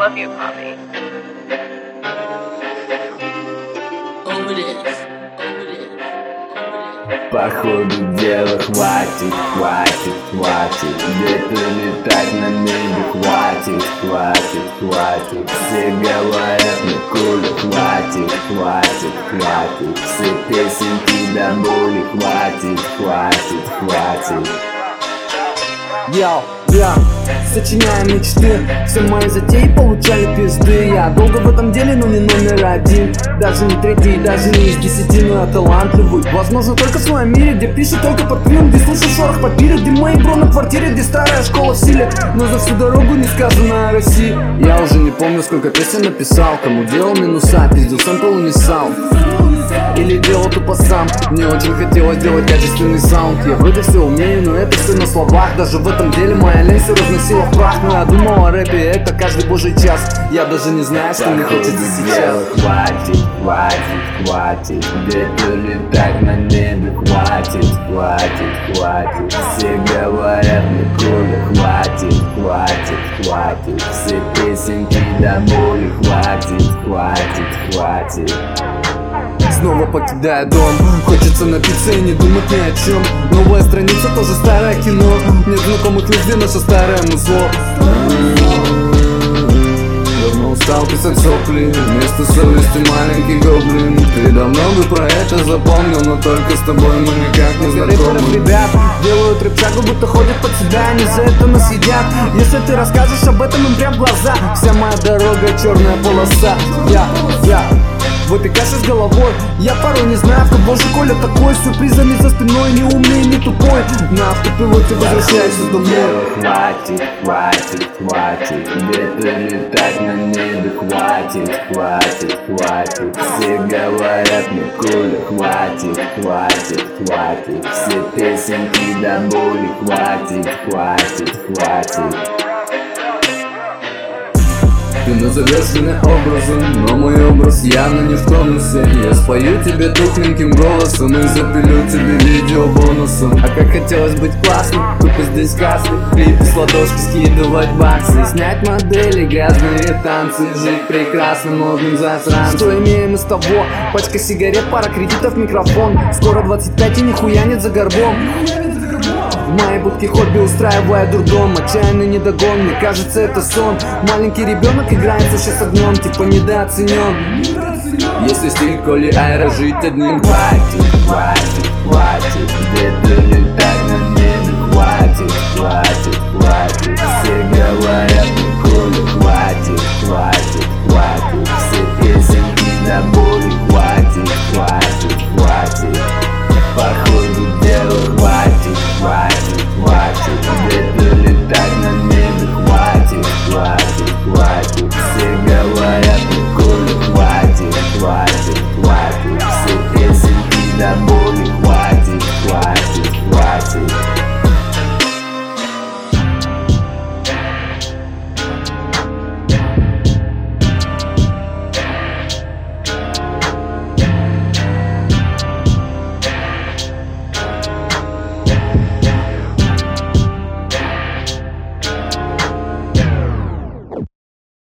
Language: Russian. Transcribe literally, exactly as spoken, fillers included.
love you, Poppy. Over this. Походу дела хватит, хватит, хватит. Где-то летать на небе хватит, хватит, хватит. Все говорят, мне Коля, хватит, хватит, хватит. Все песенки до боли хватит, хватит, хватит. Йоу, я сочиняю мечты, все мои затеи получали пизды. Я долго в этом деле, но не номер один. Даже не третий, даже не из десяти, но я талантливый. Возможно, только в своем мире, где пишут только под клюм, где слышу шорох по пире, где мои бро на квартире, где старая школа в силе. Но за всю дорогу не сказано о России. Я уже не помню, сколько песен написал, кому делал минуса, пиздил сэмпл и не сал. Или делал тупо сам. Мне очень хотелось делать качественный саунд. Я вроде все умею, но это все на словах. Даже в этом деле моя лень все разносила в прах. Но я думал о рэпе, это каждый божий час. Я даже не знаю, что мне хочется сейчас. Хватит, хватит, хватит. Где-то летать на небе хватит, хватит, хватит. Все говорят, мне Коля, хватит, хватит, хватит. Все песенки до боли хватит, хватит, хватит. Снова покидая дом, хочется напиться и не думать ни о чем. Новая страница, тоже старое кино. Нет знакомых людей, наше старое музло. Давно устал писать сопли, вместо совести маленький гоблин. Ты давно бы про это запомнил, но только с тобой мы никак не знакомы. Ребят делают рэп-шагу, будто ходят под себя, они за это нас едят. Если ты расскажешь об этом им прям в глаза, вся моя дорога черная полоса. Я, я в этой каше с головой. Я порой не знаю, кто боже Коля такой. С сюрпризами за спиной, не умный и не тупой. На автопилоте возвращайся домой. Хватит, хватит, хватит. Где-то летать на небе хватит, хватит, хватит. Все говорят, мне Коля, хватит, хватит, хватит. Все песенки до боли хватит, хватит, хватит. Ты назовешь меня образом, но мой образ явно не в тонусе. Я спою тебе тухленьким голосом и запилю тебе видео бонусом. А как хотелось быть классным, тупо здесь кассы, клипы с ладошки, скидывать баксы, снять модели, грязные танцы, жить прекрасно, модным засранцем. Что имеем из того? Пачка сигарет, пара кредитов, микрофон. Скоро двадцать пять и нихуя нет за горбом. В моей будке хобби устраивая дурдом. Отчаянный недогон, мне кажется это сон. Маленький ребенок играется сейчас огнем, типа недооценен. Если стиль Коли Айра, жить одним. Хватит, хватит, хватит. Где-то летать